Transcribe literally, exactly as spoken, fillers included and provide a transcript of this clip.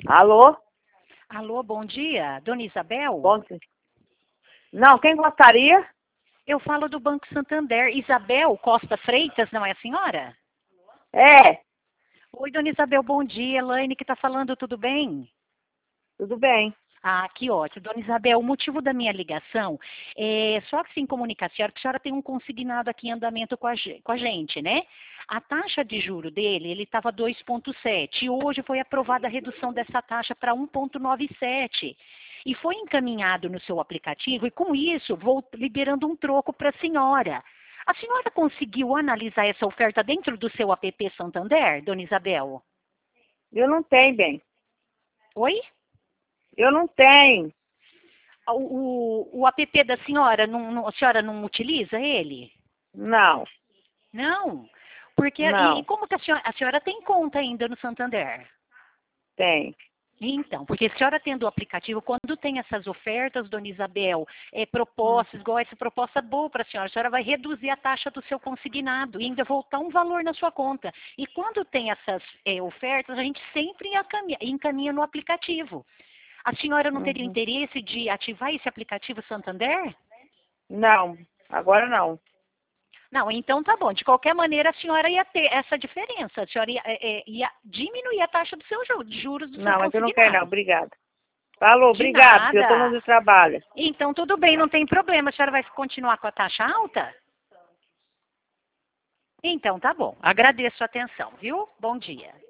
Alô? Alô, bom dia, dona Isabel? Bom dia. Não, quem gostaria? Eu falo do Banco Santander. Isabel Costa Freitas, não é a senhora? É, Oi, dona Isabel, bom dia. Elaine que está falando, tudo bem? tudo bem. Ah, que ótimo. Dona Isabel, o motivo da minha ligação é só que se comunicar a senhora, que a senhora tem um consignado aqui em andamento com a, ge- com a gente, né? A taxa de juro dele, ele estava dois vírgula sete e hoje foi aprovada a redução dessa taxa para um vírgula noventa e sete. E foi encaminhado no seu aplicativo e com isso vou liberando um troco para a senhora. A senhora conseguiu analisar essa oferta dentro do seu app Santander, dona Isabel? Eu não tenho, bem. Oi? Eu não tenho. O, o, o app da senhora, não, não- a senhora não utiliza ele? Não, Não. Porque, e, e não, como que a senhora, a senhora tem conta ainda no Santander? tem. Então, porque a senhora tendo o aplicativo, quando tem essas ofertas, dona Isabel, é, Hum, propostas, igual essa proposta boa para a senhora, a senhora vai reduzir a taxa do seu consignado e ainda voltar um valor na sua conta. E quando tem essas é, ofertas, a gente sempre encaminha, encaminha no aplicativo. A senhora não teria uhum. interesse de ativar esse aplicativo Santander? Não, agora não. Não, então tá bom. De qualquer maneira, a senhora ia ter essa diferença. A senhora ia, é, é, ia diminuir a taxa dos seus juros, juros do seu Não, mas eu não quero não, consignado. obrigada. Falou, De obrigado, porque eu estou nada. no trabalho. Então, tudo bem, não tem problema. A senhora vai continuar com a taxa alta? Então, tá bom. Agradeço a atenção, viu? Bom dia.